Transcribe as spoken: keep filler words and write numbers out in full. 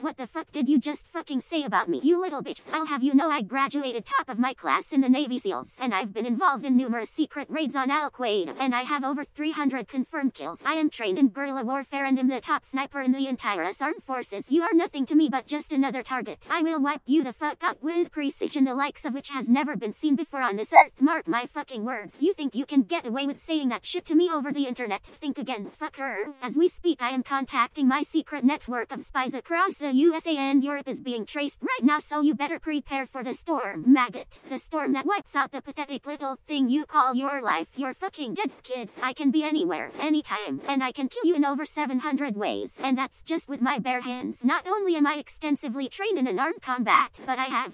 What the fuck did you just fucking say about me, you little bitch? I'll have you know I graduated top of my class in the Navy SEALs, and I've been involved in numerous secret raids on Al Qaeda, and I have over three hundred confirmed kills. I am trained in guerrilla warfare and am the top sniper in the entire U S Armed Forces. You are nothing to me but just another target. I will wipe you the fuck out with precision, the likes of which has never been seen before on this earth. Mark my fucking words. You think you can get away with saying that shit to me over the internet? Think again, fucker. As we speak, I am contacting my secret network of spies across the U S A, and Europe is being traced right now, so you better prepare for the storm, maggot. The storm that wipes out the pathetic little thing you call your life. You're fucking dead, kid. I can be anywhere, anytime, and I can kill you in over seven hundred ways, and that's just with my bare hands. Not only am I extensively trained in an armed combat, but I have